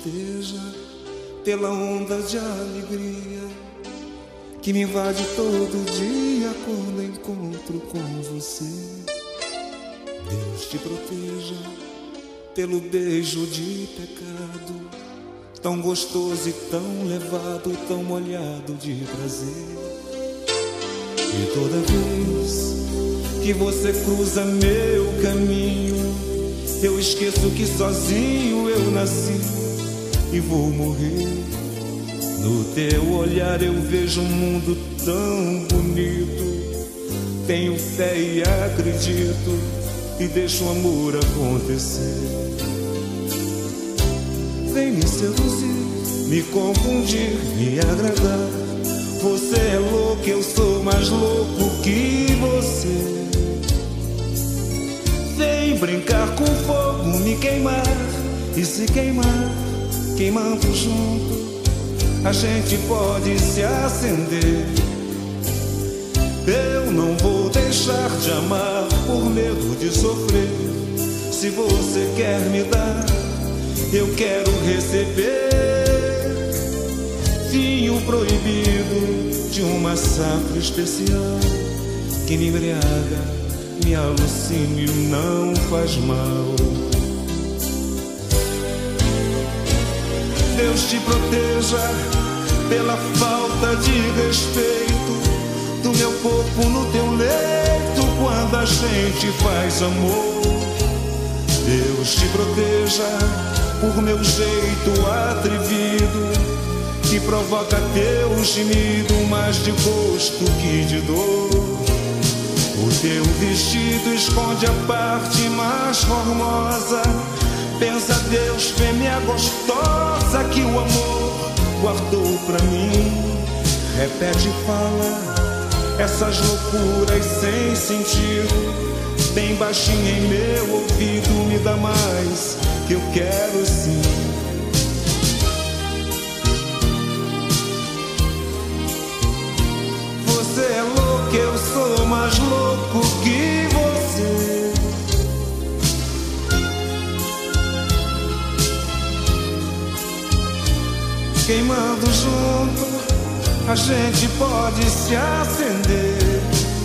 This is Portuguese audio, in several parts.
proteja pela onda de alegria que me invade todo dia quando encontro com você. Deus te proteja pelo beijo de pecado, tão gostoso e tão levado, tão molhado de prazer. E toda vez que você cruza meu caminho, eu esqueço que sozinho eu nasci e vou morrer. No teu olhar eu vejo um mundo tão bonito, tenho fé e acredito e deixo o amor acontecer. Vem me seduzir, me confundir, me agradar. Você é louco, eu sou mais louco que você. Vem brincar com fogo, me queimar e se queimar, queimando junto, a gente pode se acender. Eu não vou deixar de amar por medo de sofrer. Se você quer me dar, eu quero receber. Vinho proibido de uma safra especial que me embriaga, me alucina e não faz mal. Deus te proteja pela falta de respeito do meu corpo no teu leito quando a gente faz amor. Deus te proteja por meu jeito atrevido que provoca teu gemido mais de gosto que de dor. O teu vestido esconde a parte mais formosa. Pensa Deus, fêmea gostosa que o amor guardou pra mim. Repete e fala essas loucuras sem sentido, bem baixinho em meu ouvido, me dá mais que eu quero sim. Você é louco, eu sou mais louco que você. Queimando junto, a gente pode se acender.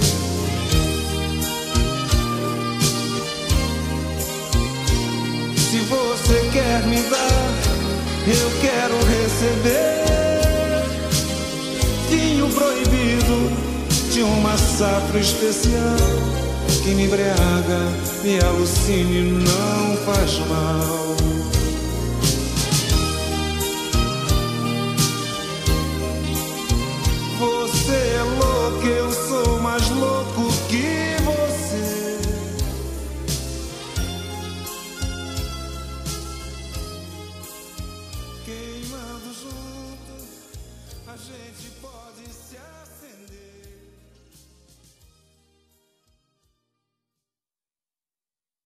Se você quer me dar, eu quero receber. Vinho proibido de uma safra especial que me embriaga, me alucina e não faz mal. Você é louco, eu sou mais louco que você. Queimando junto, a gente pode se acender.